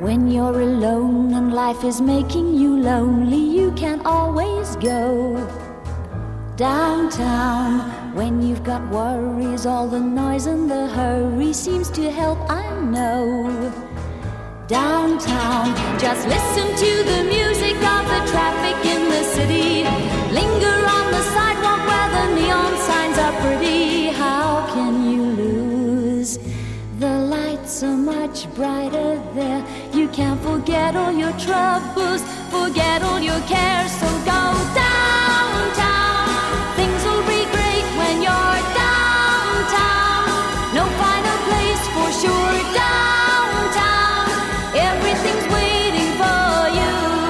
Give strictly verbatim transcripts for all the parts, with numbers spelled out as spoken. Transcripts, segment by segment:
When you're alone and life is making you lonely, you can always go downtown. When you've got worries, all the noise and the hurry seems to help, I know. Downtown, just listen to the music of the traffic in the city. Linger on the sidewalk where the neon signs are pretty. How can you lose? The lights are much brighter there. You can't forget all your troubles, forget all your cares. So go downtown. Things will be great when you're downtown. No finer place for sure. Downtown, everything's waiting for you.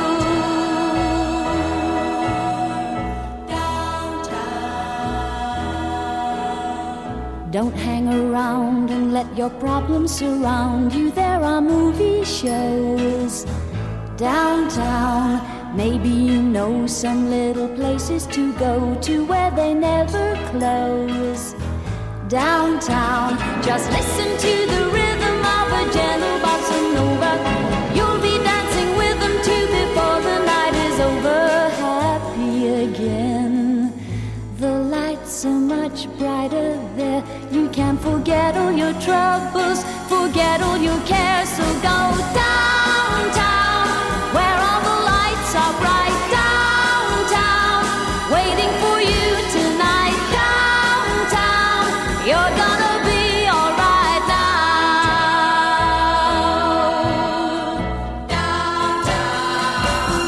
Downtown. Don't hang around and let your problems surround you. There are movie shows downtown. Maybe you know some little places to go to where they never close. Downtown, just listen to the rhythm of a gentle bossa nova. You'll be dancing with them too before the night is over. Happy again. The lights are much brighter there. You can forget all your troubles, forget all your cares. So go downtown, where all the lights are bright. Downtown, waiting for you tonight. Downtown, you're gonna be alright now. Downtown,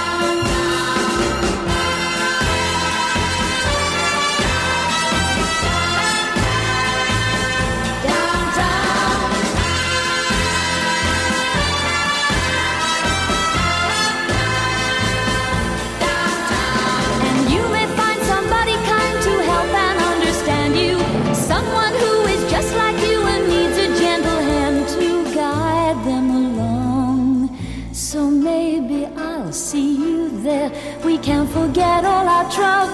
and you may find somebody kind to help and understand you. Someone who is just like you and needs a gentle hand to guide them along. So maybe I'll see you there. We can forget all our troubles.